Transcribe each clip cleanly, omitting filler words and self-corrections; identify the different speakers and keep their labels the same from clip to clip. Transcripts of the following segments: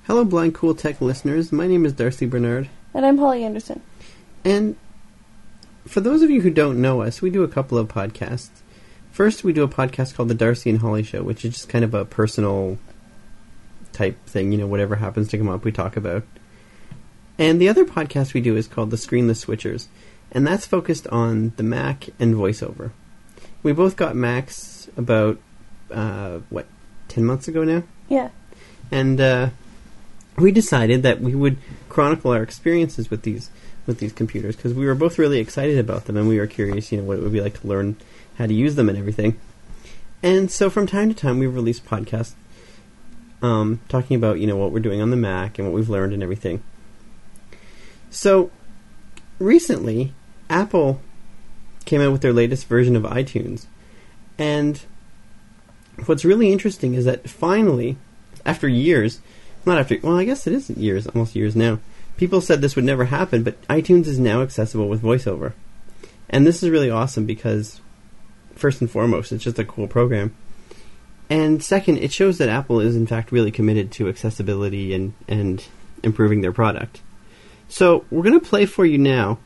Speaker 1: Hello, Blind Cool Tech listeners. My name is Darcy Bernard.
Speaker 2: And I'm Holly Anderson.
Speaker 1: And for those of you who don't know us, we do a couple of podcasts. First, we do a podcast called The Darcy and Holly Show, which is just kind of a personal type thing. You know, whatever happens to come up, we talk about. And the other podcast we do is called The Screenless Switchers, and that's focused on the Mac and VoiceOver. We both got Macs about, 10 months ago now?
Speaker 2: Yeah.
Speaker 1: And we decided that we would chronicle our experiences with these computers, because we were both really excited about them, and we were curious, you know, what it would be like to learn how to use them and everything. And so from time to time, we release podcasts talking about, you know, what we're doing on the Mac and what we've learned and everything. So recently, Apple came out with their latest version of iTunes, and what's really interesting is that finally, after years, I guess it is years, almost years now, people said this would never happen, but iTunes is now accessible with VoiceOver. And this is really awesome because, first and foremost, it's just a cool program. And second, it shows that Apple is in fact really committed to accessibility and improving their product. So we're going to play for you now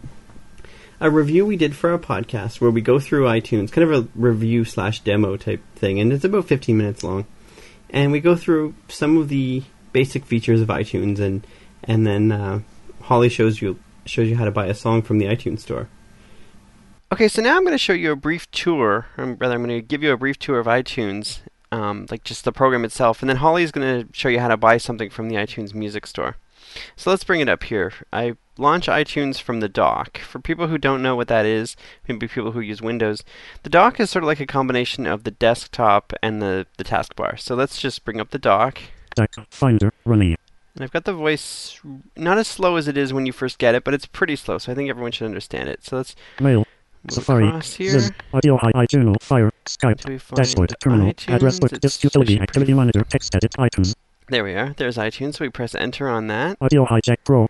Speaker 1: a review we did for our podcast where we go through iTunes, kind of a review/demo type thing, and it's about 15 minutes long. And we go through some of the basic features of iTunes, and then Holly shows you how to buy a song from the iTunes store. Okay, so now I'm going to show you a brief tour, I'm going to give you a brief tour of iTunes, like just the program itself, and then Holly's going to show you how to buy something from the iTunes Music Store. So let's bring it up here. I launch iTunes from the dock. For people who don't know what that is, maybe people who use Windows, the dock is sort of like a combination of the desktop and the taskbar. So let's just bring up the dock.
Speaker 3: Finder running.
Speaker 1: And I've got the voice not as slow as it is when you first get it, but it's pretty slow, so I think everyone should understand it. So let's
Speaker 3: Mail.
Speaker 1: move
Speaker 3: Safari,
Speaker 1: across here.
Speaker 3: Zim, Audio, iJournal, Fire, Skype, Dashboard, Terminal,
Speaker 1: iTunes?
Speaker 3: Address Book,
Speaker 1: It's
Speaker 3: Disk Utility, Activity Monitor, Text Edit, iTunes.
Speaker 1: There we are. There's iTunes, so we press enter on that.
Speaker 3: Audio Hijack Pro,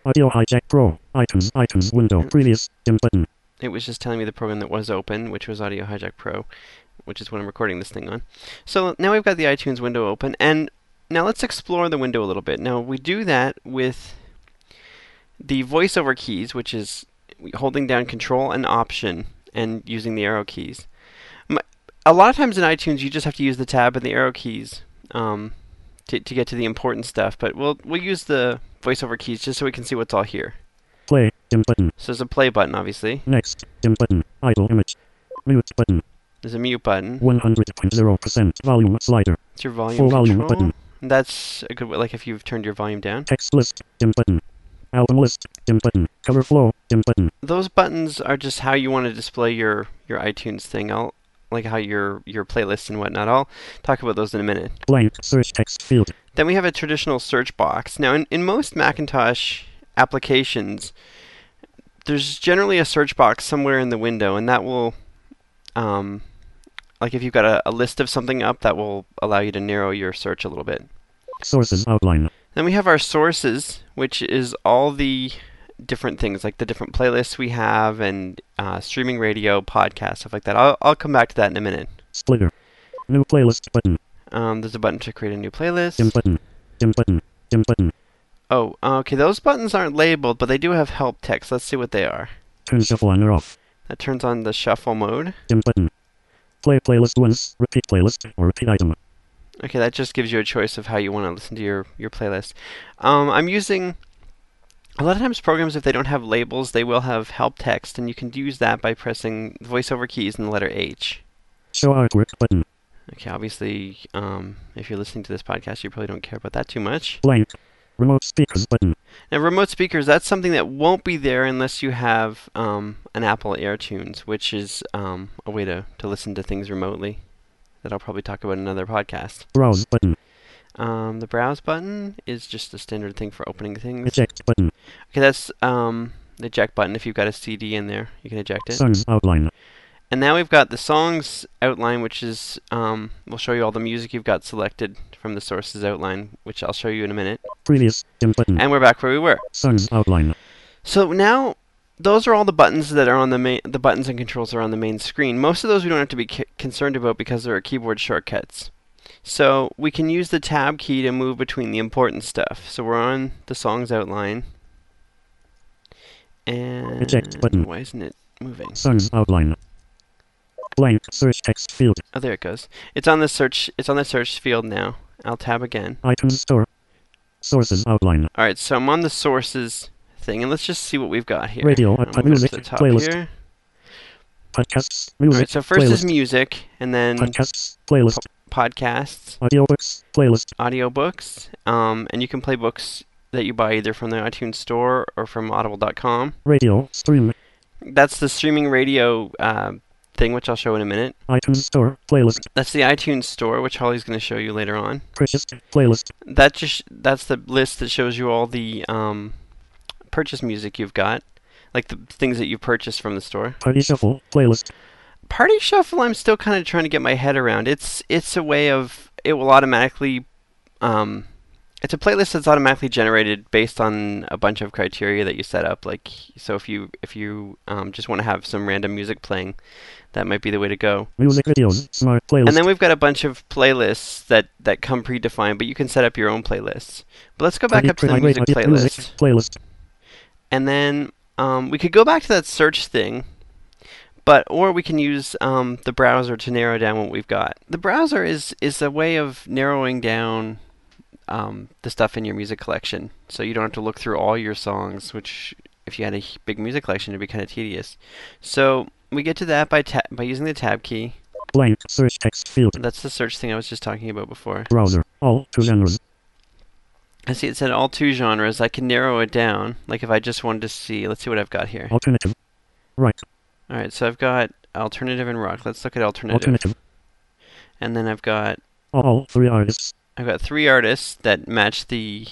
Speaker 3: iTunes, Window, Previous, dim button.
Speaker 1: It was just telling me the program that was open, which was Audio Hijack Pro, which is what I'm recording this thing on. So now we've got the iTunes window open, and now let's explore the window a little bit. Now we do that with the VoiceOver keys, which is holding down Control and Option and using the arrow keys. A lot of times in iTunes you just have to use the tab and the arrow keys to get to the important stuff, but we'll use the VoiceOver keys just so we can see what's all here.
Speaker 3: Play, dim button.
Speaker 1: So there's a play button, obviously.
Speaker 3: Next, dim button. Idle image. Mute button.
Speaker 1: There's a mute button.
Speaker 3: 100.0% volume slider.
Speaker 1: It's your volume
Speaker 3: Full
Speaker 1: control.
Speaker 3: volume button.
Speaker 1: That's a good way, like if you've turned your volume down.
Speaker 3: Text list, dim button. Album list, dim button. Cover flow, dim button.
Speaker 1: Those buttons are just how you want to display your iTunes thing. Like how your playlists and whatnot. I'll talk about those in a minute.
Speaker 3: Blank search text field.
Speaker 1: Then we have a traditional search box. Now in most Macintosh applications, there's generally a search box somewhere in the window, and that will, like if you've got a list of something up, that will allow you to narrow your search a little bit.
Speaker 3: Sources outline.
Speaker 1: Then we have our sources, which is all the different things, like the different playlists we have, and streaming radio, podcasts, stuff like that. I'll come back to that in a minute.
Speaker 3: Splitter. New playlist button.
Speaker 1: There's a button to create a new playlist.
Speaker 3: Dim button. Dim button. Dim button.
Speaker 1: Oh, okay, those buttons aren't labeled, but they do have help text. Let's see what they are.
Speaker 3: Turn shuffle on or off.
Speaker 1: That turns on the shuffle mode.
Speaker 3: Dim button. Play playlist once, repeat playlist, or repeat item.
Speaker 1: Okay, that just gives you a choice of how you want to listen to your playlist. I'm using... A lot of times programs, if they don't have labels, they will have help text, and you can use that by pressing the VoiceOver keys and the letter H.
Speaker 3: Show artwork button.
Speaker 1: Okay, obviously, if you're listening to this podcast, you probably don't care about that too much.
Speaker 3: Blank. Remote speakers button.
Speaker 1: Now, remote speakers, that's something that won't be there unless you have an Apple AirTunes, which is a way to listen to things remotely that I'll probably talk about in another podcast.
Speaker 3: Browse button.
Speaker 1: The browse button is just a standard thing for opening things.
Speaker 3: Eject button.
Speaker 1: Okay, that's the eject button. If you've got a CD in there, you can eject it.
Speaker 3: Songs outline.
Speaker 1: And now we've got the songs outline, which is, we'll show you all the music you've got selected from the sources outline, which I'll show you in a minute.
Speaker 3: Previous, dim button.
Speaker 1: And we're back where we were.
Speaker 3: Songs outline.
Speaker 1: So now, those are all the buttons that are on the main, the buttons and controls are on the main screen. Most of those we don't have to be concerned about because there are keyboard shortcuts. So we can use the tab key to move between the important stuff. So we're on the songs outline. And
Speaker 3: Eject button.
Speaker 1: why isn't it moving?
Speaker 3: Songs outline. Blank search text field.
Speaker 1: Oh, there it goes. It's on the search. It's on the search field now. I'll tab again.
Speaker 3: iTunes Store. Sources outline.
Speaker 1: All right, so I'm on the sources thing, and let's just see what we've got here.
Speaker 3: Radio,
Speaker 1: I'm gonna
Speaker 3: music,
Speaker 1: go to the top
Speaker 3: playlist.
Speaker 1: here.
Speaker 3: Podcasts.
Speaker 1: All
Speaker 3: Music.
Speaker 1: right, so first is
Speaker 3: playlist.
Speaker 1: music, and then
Speaker 3: Podcasts. Playlist.
Speaker 1: podcasts,
Speaker 3: Audiobooks. Playlist.
Speaker 1: audiobooks, and you can play books that you buy either from the iTunes Store or from Audible.com.
Speaker 3: Radio. Stream.
Speaker 1: That's the streaming radio thing, which I'll show in a minute.
Speaker 3: iTunes Store. Playlist.
Speaker 1: That's the iTunes Store, which Holly's going to show you later on.
Speaker 3: Purchased. Playlist.
Speaker 1: That's the list that shows you all the purchase music you've got, like the things that you purchased from the store.
Speaker 3: Party Shuffle. Playlist.
Speaker 1: Party Shuffle, I'm still kind of trying to get my head around. It's a way of, it will automatically, it's a playlist that's automatically generated based on a bunch of criteria that you set up. Like, so if you just want to have some random music playing, that might be the way to go.
Speaker 3: Music videos. Smart playlist.
Speaker 1: And then we've got a bunch of playlists that come predefined, but you can set up your own playlists. But let's go back up to the music playlist.
Speaker 3: Playlist.
Speaker 1: And then we could go back to that search thing, or we can use the browser to narrow down what we've got. The browser is a way of narrowing down the stuff in your music collection, so you don't have to look through all your songs, which if you had a big music collection, it'd be kind of tedious. So we get to that by using the tab key.
Speaker 3: Blank search text field.
Speaker 1: That's the search thing I was just talking about before.
Speaker 3: Browser. All 2 genres.
Speaker 1: I see it said all 2 genres. I can narrow it down. Like if I just wanted to see, let's see what I've got here.
Speaker 3: Alternative. Right.
Speaker 1: All right, so I've got alternative and rock. Let's look at alternative.
Speaker 3: Alternative.
Speaker 1: And then I've got
Speaker 3: All 3 artists.
Speaker 1: 3 artists that match the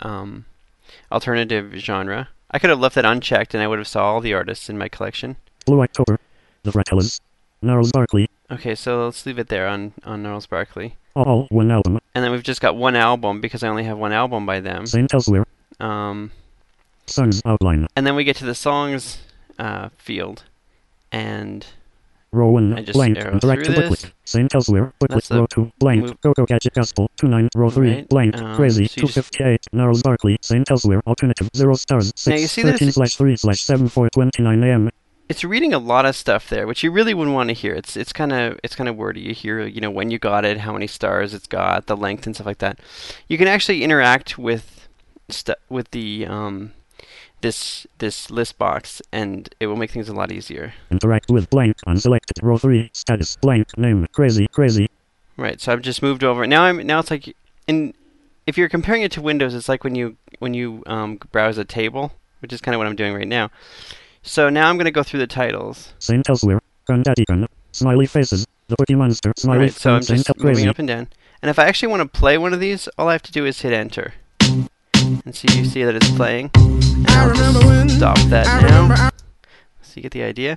Speaker 1: alternative genre. I could have left that unchecked and I would have saw all the artists in my collection.
Speaker 3: Blue October. The Fratellas. Gnarls Barkley.
Speaker 1: Okay, so let's leave it there on Gnarls Barkley.
Speaker 3: All 1 album.
Speaker 1: And then we've just got 1 album because I only have 1 album by them.
Speaker 3: Saint Elsewhere.
Speaker 1: Um,
Speaker 3: Songs outline.
Speaker 1: and then we get to the songs field. And
Speaker 3: Row 1.
Speaker 1: I just
Speaker 3: Blank.
Speaker 1: arrow
Speaker 3: Interact
Speaker 1: through
Speaker 3: to
Speaker 1: this.
Speaker 3: booklet. Saint Elsewhere. Booklet.
Speaker 1: That's the
Speaker 3: Row 2. Blank.
Speaker 1: move-
Speaker 3: Coco Gadget Gospel. 2-9. Row 3.
Speaker 1: Right,
Speaker 3: Blank. Crazy.
Speaker 1: so you just-
Speaker 3: 258. Gnarls Barkley. Saint Elsewhere. Alternative. 0 stars. 6.
Speaker 1: Now you see that
Speaker 3: 13/3/7 4:29 a.m.
Speaker 1: it's reading a lot of stuff there, which you really wouldn't want to hear. It's kind of wordy. You hear, when you got it, how many stars it's got, the length and stuff like that. You can actually interact with the this list box, and it will make things a lot easier.
Speaker 3: Interact with blank. Unselected. Row 3. Status. Blank. Name. Crazy.
Speaker 1: Right. So I've just moved over. Now it's like if you're comparing it to Windows, it's like when you browse a table, which is kind of what I'm doing right now. So now I'm going to go through the titles.
Speaker 3: Saint Elsewhere. Granddaddy Gun. Smiley Faces. The Cookie Monster. Smiley
Speaker 1: Alright, so I'm
Speaker 3: Saint
Speaker 1: just moving
Speaker 3: Crazy.
Speaker 1: up and down. And if I actually want to play one of these, all I have to do is hit enter. And so you see that it's playing. And I'll just stop that now. So you get the idea.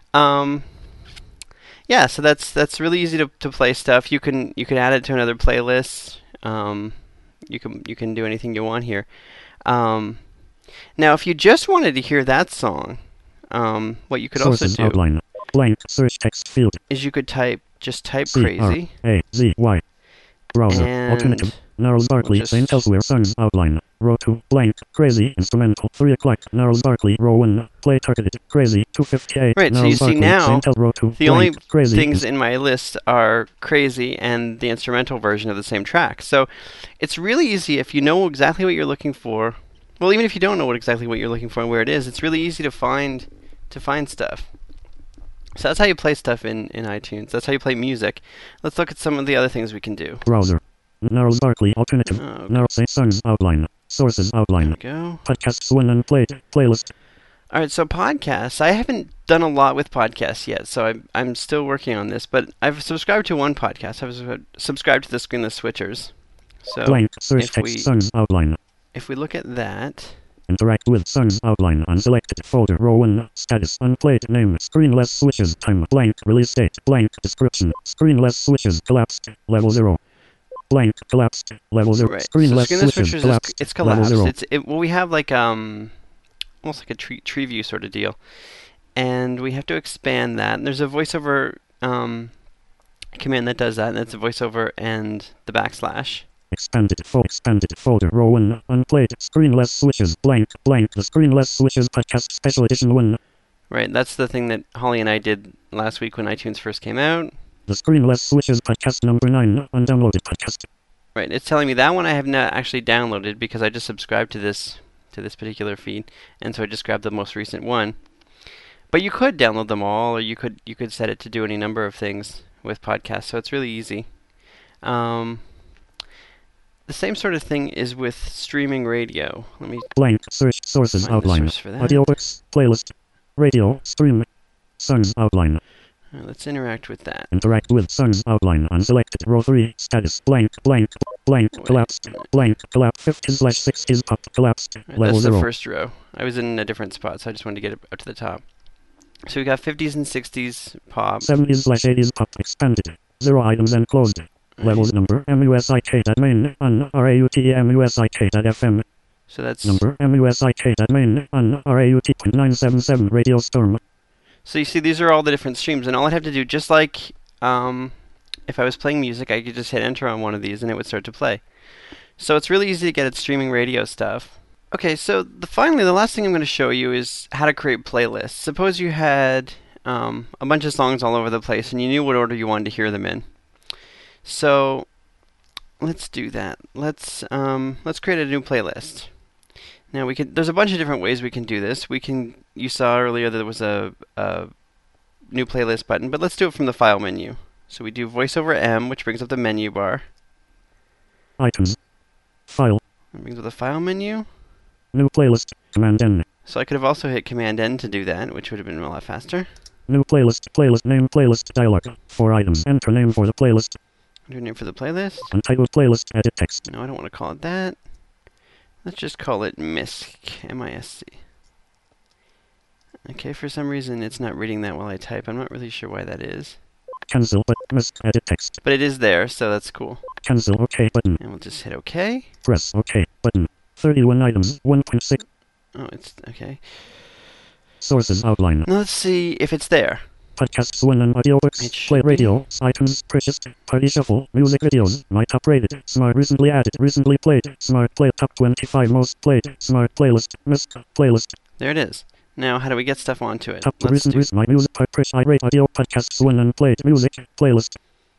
Speaker 1: Yeah, so that's really easy to play stuff. You can add it to another playlist. You can do anything you want here. Now, if you just wanted to hear that song, what you could
Speaker 3: Sources
Speaker 1: also do
Speaker 3: outline. Blank. Search text field.
Speaker 1: is you could type Crazy.
Speaker 3: C-R-A-Z-Y. Browser.
Speaker 1: And
Speaker 3: Alternative. Gnarls Barkley.
Speaker 1: just-
Speaker 3: Saint Elsewhere. Songs outline. Row 2. Blank. Crazy. Instrumental. 3 o'clock. Gnarls Barkley. Row 1. Play targeted. Crazy. 258.
Speaker 1: Right, so
Speaker 3: Gnarls
Speaker 1: you see
Speaker 3: Barkley,
Speaker 1: now,
Speaker 3: Saint El- Row 2.
Speaker 1: the only
Speaker 3: Blank. Crazy.
Speaker 1: things in my list are Crazy and the instrumental version of the same track. So it's really easy if you know exactly what you're looking for. Well, even if you don't know exactly what you're looking for and where it is, it's really easy to find stuff. So that's how you play stuff in iTunes. That's how you play music. Let's look at some of the other things we can do.
Speaker 3: Browser. Gnarls Barkley. Alternative.
Speaker 1: Oh,
Speaker 3: Gnarls Saint Songs outline. Sources
Speaker 1: there
Speaker 3: outline.
Speaker 1: we go.
Speaker 3: Podcasts 1 unplayed. Playlist.
Speaker 1: All right, so podcasts. I haven't done a lot with podcasts yet, so I'm still working on this. But I've subscribed to one podcast. I've subscribed to the Screenless Switchers. So
Speaker 3: Blank. Search
Speaker 1: if
Speaker 3: text.
Speaker 1: we-
Speaker 3: Songs outline.
Speaker 1: if we look at that,
Speaker 3: Interact with songs outline. Unselected folder. Row 1. Status. Unplayed. Name. Screenless switches. Time. Blank. Release date. Blank. Description. Screenless switches. Collapsed. Level 0. Blank. Collapsed. Level 0.
Speaker 1: right?
Speaker 3: Screenless
Speaker 1: so Screenless
Speaker 3: switches.
Speaker 1: Switchers
Speaker 3: Collapsed.
Speaker 1: it's
Speaker 3: Level
Speaker 1: collapsed.
Speaker 3: 0.
Speaker 1: Well, we have like almost like a tree view sort of deal, and we have to expand that. And there's a voiceover command that does that, and that's a voiceover and the backslash.
Speaker 3: Expanded folder row 1 unplayed screenless switches blank the screenless switches podcast special edition 1.
Speaker 1: Right, that's the thing that Holly and I did last week when iTunes first came out.
Speaker 3: The screenless switches podcast number 9 undownloaded podcast.
Speaker 1: Right, it's telling me that one I have not actually downloaded because I just subscribed to this particular feed, and so I just grabbed the most recent one. But you could download them all, or you could set it to do any number of things with podcasts, so it's really easy. The same sort of thing is with streaming radio. Let me
Speaker 3: blank search sources outline audiobooks playlist radio stream songs outline.
Speaker 1: Let's interact with that.
Speaker 3: Interact with songs outline unselected row 3 status blank collapsed 50/60 pop collapsed
Speaker 1: right,
Speaker 3: level
Speaker 1: that's
Speaker 3: 0.
Speaker 1: The first row. I was in a different spot, so I just wanted to get it up to the top. So we got 50s and 60s pop.
Speaker 3: 70s/80s pop expanded 0 items and closed. Levels number musik.main on rautmusik.fm.
Speaker 1: So that's
Speaker 3: number musik.main on raut.977 radio storm.
Speaker 1: So you see, these are all the different streams, and all I'd have to do, just like if I was playing music, I could just hit enter on one of these and it would start to play. So it's really easy to get at streaming radio stuff. Okay, so finally the last thing I'm going to show you is how to create playlists. Suppose you had a bunch of songs all over the place and you knew what order you wanted to hear them in. So let's do that. Let's create a new playlist. Now there's a bunch of different ways we can do this. You saw earlier that there was a new playlist button, but let's do it from the file menu. So we do voice over M, which brings up the menu bar.
Speaker 3: Items. File.
Speaker 1: It brings up the file menu.
Speaker 3: New playlist. Command N.
Speaker 1: So I could have also hit Command N to do that, which would have been a lot faster.
Speaker 3: New playlist. Playlist name. Playlist dialog. 4 items. Enter name for the playlist.
Speaker 1: Enter name for the playlist.
Speaker 3: Untitled playlist. Edit text.
Speaker 1: No, I don't want to call it that. Let's just call it MISC. M-I-S-C. Okay, for some reason it's not reading that while I type. I'm not really sure why that is.
Speaker 3: Cancel but MISC. Edit text.
Speaker 1: But it is there, so that's cool.
Speaker 3: Cancel OK button.
Speaker 1: And we'll just hit OK.
Speaker 3: Press OK button. 31 items. 1.6.
Speaker 1: Oh, it's okay.
Speaker 3: Sources outline.
Speaker 1: Now let's see if it's there.
Speaker 3: Podcasts 1 and audiobooks, play radio, items, purchased, party shuffle, music videos, my top rated, smart recently added, recently played, smart play top 25 most played, smart playlist, MISC, playlist.
Speaker 1: There it is. Now how do we get stuff onto it?
Speaker 3: Top recent my music part push I rate audio podcasts 1 and played music, playlist.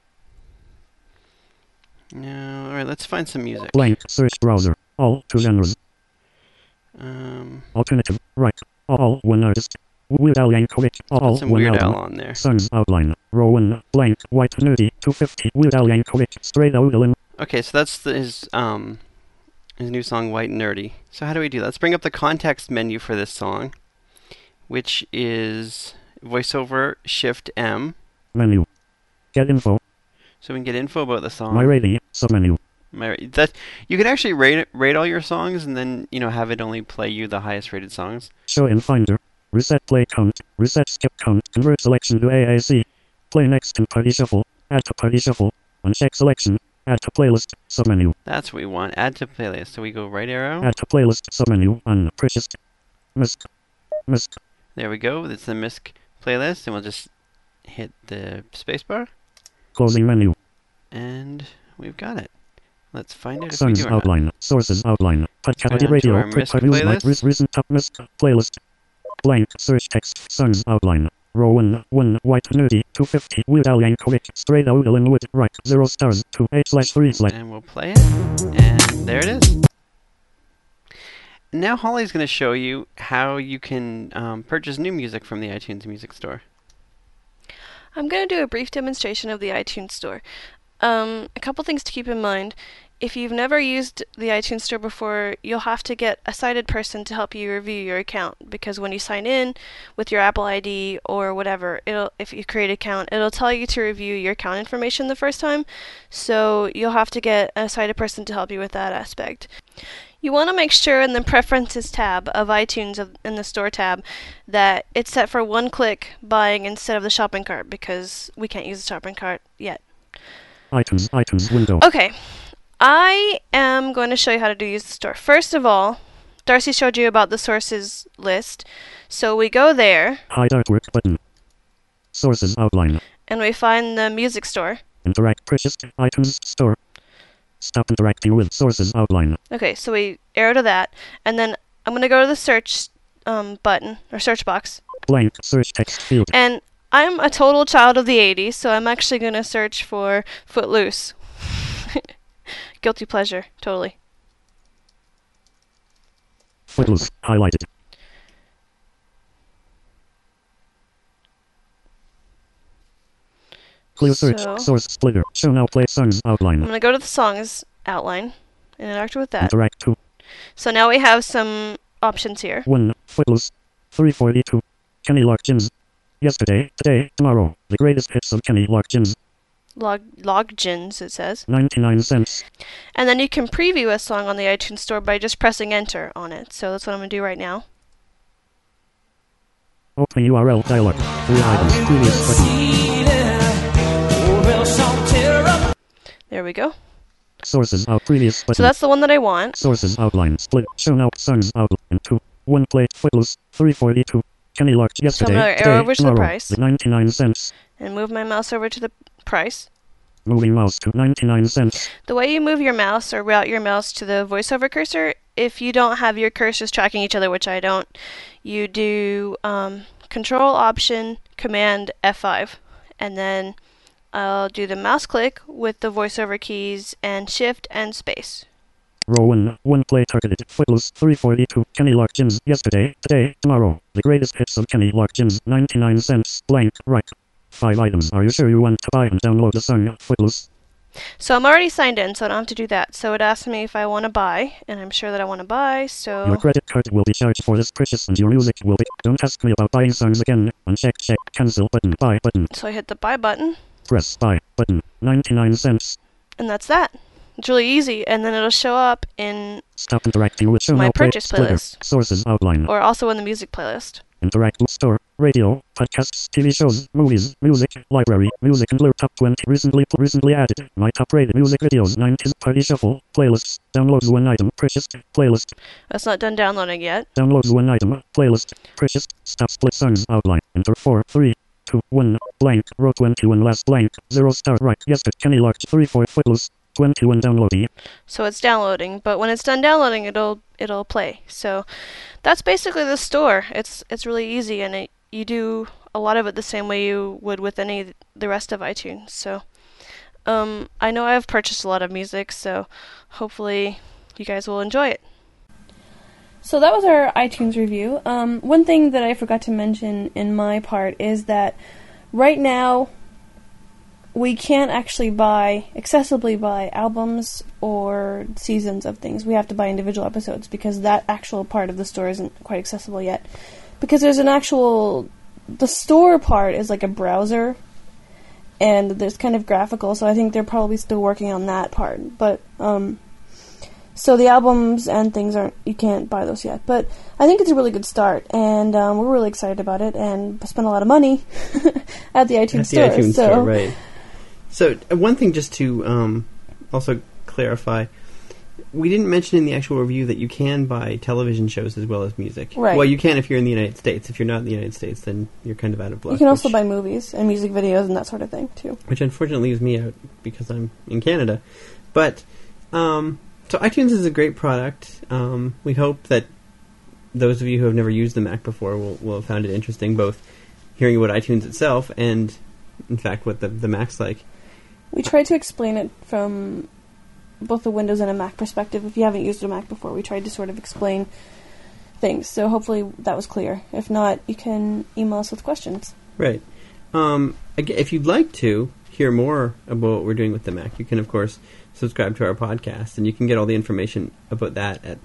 Speaker 1: No, alright, let's find some music.
Speaker 3: Blank, search browser, all 2 genres. Alternative, right, all 1 artist. Weird Al Yankovic, all
Speaker 1: some
Speaker 3: 1
Speaker 1: Weird
Speaker 3: album.
Speaker 1: Al on there.
Speaker 3: Songs outline, row 1, blank, white nudie, 250, Weird Al Yankovic, straight out in.
Speaker 1: Okay, so that's his new song, White Nerdy. So how do we do that? Let's bring up the context menu for this song, which is voiceover Shift M.
Speaker 3: Menu. Get info.
Speaker 1: So we can get info about the song.
Speaker 3: My rating, submenu.
Speaker 1: You can actually rate all your songs and then have it only play you the highest rated songs.
Speaker 3: Show in Finder. Reset play count. Reset skip count. Convert selection to AAC. Play next and party shuffle. Add to party shuffle. Uncheck selection. Add to playlist. Submenu.
Speaker 1: That's what we want. Add to playlist. So we go right arrow.
Speaker 3: Add to playlist. Submenu. Unpurchased. MISC. MISC.
Speaker 1: There we go. It's the MISC playlist, and we'll just hit the spacebar.
Speaker 3: Closing menu.
Speaker 1: And we've got it. Let's find it if
Speaker 3: Songs
Speaker 1: we do or
Speaker 3: outline.
Speaker 1: not.
Speaker 3: Sources outline. Podcast
Speaker 1: Go
Speaker 3: radio.
Speaker 1: down to our MISC playlist.
Speaker 3: Recent top MISC playlist. Blank. Search text. Songs outline. Row 1. White nudie. 250. Weird Al Yankovic. Straight out in wood. Right. 0 stars. 2 8/3/.
Speaker 1: And we'll play it. And there it is. Now Holly's going to show you how you can purchase new music from the iTunes Music Store.
Speaker 2: I'm going to do a brief demonstration of the iTunes Store. A couple things to keep in mind. If you've never used the iTunes Store before, you'll have to get a sighted person to help you review your account, because when you sign in with your Apple ID or whatever, if you create an account, it'll tell you to review your account information the first time, so you'll have to get a sighted person to help you with that aspect. You want to make sure in the Preferences tab of iTunes in the Store tab that it's set for one-click buying instead of the shopping cart, because we can't use the shopping cart yet.
Speaker 3: Items window.
Speaker 2: Okay. I am going to show you how to use the store. First of all, Darcy showed you about the sources list. So we go there.
Speaker 3: Hide artwork button. Sources outline.
Speaker 2: and we find the music store.
Speaker 3: Interact Precious iTunes Store. Stop interacting with sources outline.
Speaker 2: Okay, so we arrow to that, and then I'm going to go to the search button, or search box.
Speaker 3: Blank search text field.
Speaker 2: And I'm a total child of the 80s, so I'm actually going to search for Footloose. Guilty pleasure, totally.
Speaker 3: Footloose highlighted. Clear search.
Speaker 2: So-
Speaker 3: Source splitter. Show now play songs
Speaker 2: I'm
Speaker 3: outline.
Speaker 2: going to go to the songs outline and interact with that.
Speaker 3: Interact 2.
Speaker 2: So now we have some options here.
Speaker 3: 1. Footloose. 342. Kenny Loggins. Yesterday, today, tomorrow. The greatest hits of Kenny Loggins.
Speaker 2: Loggins, it says.
Speaker 3: 99 cents.
Speaker 2: And then you can preview a song on the iTunes Store by just pressing enter on it. So that's what I'm going to do right now.
Speaker 3: Open URL dialog. 3 items. Previous button.
Speaker 2: There we go.
Speaker 3: Sources out. Previous button.
Speaker 2: So that's the one that I want.
Speaker 3: Sources outline. Split. Show now songs outline. 2. 1 play. Footloose. 342. Kenny Loggins. Yesterday,
Speaker 2: gonna arrow
Speaker 3: today,
Speaker 2: over to the
Speaker 3: tomorrow.
Speaker 2: price.
Speaker 3: The 99 cents.
Speaker 2: And move my mouse over to the price.
Speaker 3: Moving mouse to 99 cents.
Speaker 2: The way you move your mouse or route your mouse to the voiceover cursor, if you don't have your cursors tracking each other, which I don't, you do Control Option Command F5, and then I'll do the mouse click with the voiceover keys and Shift and space.
Speaker 3: Row 1. 1 play targeted. Footloose. 342. Kenny Loggins. Yesterday, today, tomorrow. The greatest hits of Kenny Loggins. 99 cents. Blank. Right. 5 items. Are you sure you want to buy and download the song Footloose?
Speaker 2: So I'm already signed in, so I don't have to do that. So it asks me if I want to buy, and I'm sure that I want to buy,
Speaker 3: Your
Speaker 2: so...
Speaker 3: credit card will be charged for this purchase and your music will be... Don't ask me about buying songs again. Uncheck, check, cancel button, buy button.
Speaker 2: So I hit the buy button,
Speaker 3: Press buy button. 99 cents.
Speaker 2: and that's that. It's really easy, and then it'll show up in,
Speaker 3: Stop interacting with show
Speaker 2: My
Speaker 3: now play
Speaker 2: purchase
Speaker 3: splitter.
Speaker 2: playlist.
Speaker 3: Sources outline.
Speaker 2: or also in the music playlist.
Speaker 3: Interact store. Radio. Podcasts. TV shows. Movies. Music. Library. Music and Blur Top 20. Recently added. My top rated music videos. 90s. Party shuffle. Playlists. Downloads 1 item. Precious. Playlist.
Speaker 2: That's not done downloading yet.
Speaker 3: Downloads 1 item. Playlist. Precious. Stop split songs outline. Enter 4, 3, 2, 1. Blank. Row 21 last blank. 0 start right. Yesterday. Kenny Loggins. 3, 4 Footloose. 21 downloading.
Speaker 2: So it's downloading, but when it's done downloading, it'll play. So that's basically the store. It's really easy, and you do a lot of it the same way you would with the rest of iTunes. So I know I've purchased a lot of music, so hopefully you guys will enjoy it. So that was our iTunes review. One thing that I forgot to mention in my part is that right now we can't actually accessibly buy albums or seasons of things. We have to buy individual episodes because that actual part of the store isn't quite accessible yet. Because there's the store part is like a browser, and there's kind of graphical, so I think they're probably still working on that part. But, so the albums and things you can't buy those yet. But I think it's a really good start, and we're really excited about it, and spent a lot of money at the iTunes store.
Speaker 1: At the iTunes store, right. So, one thing just to also clarify, we didn't mention in the actual review that you can buy television shows as well as music.
Speaker 2: Right.
Speaker 1: Well, you can if you're in the United States. If you're not in the United States, then you're kind of out of luck.
Speaker 2: You can also buy movies and music videos and that sort of thing, too.
Speaker 1: Which unfortunately leaves me out because I'm in Canada. But, so iTunes is a great product. We hope that those of you who have never used the Mac before will have found it interesting, both hearing about iTunes itself and, in fact, what the Mac's like.
Speaker 2: We tried to explain it from both a Windows and a Mac perspective. If you haven't used a Mac before, we tried to sort of explain things. So hopefully that was clear. If not, you can email us with questions.
Speaker 1: Right. Again, if you'd like to hear more about what we're doing with the Mac, you can, of course, subscribe to our podcast, and you can get all the information about that at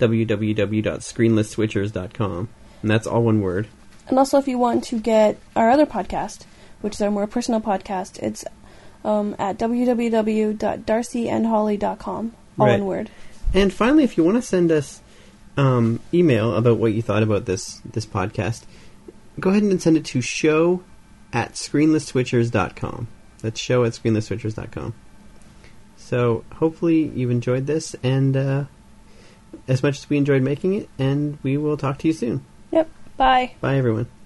Speaker 1: www.screenlessswitchers.com. And that's all one word.
Speaker 2: And also, if you want to get our other podcast, which is our more personal podcast, it's at www.darcyandholly.com, all
Speaker 1: Right.
Speaker 2: one word.
Speaker 1: And finally, if you want to send us email about what you thought about this podcast, go ahead and send it to show@screenlessswitchers.com. That's show@screenlessswitchers.com. So hopefully you've enjoyed this, and as much as we enjoyed making it, and we will talk to you soon.
Speaker 2: Yep. Bye.
Speaker 1: Bye, everyone.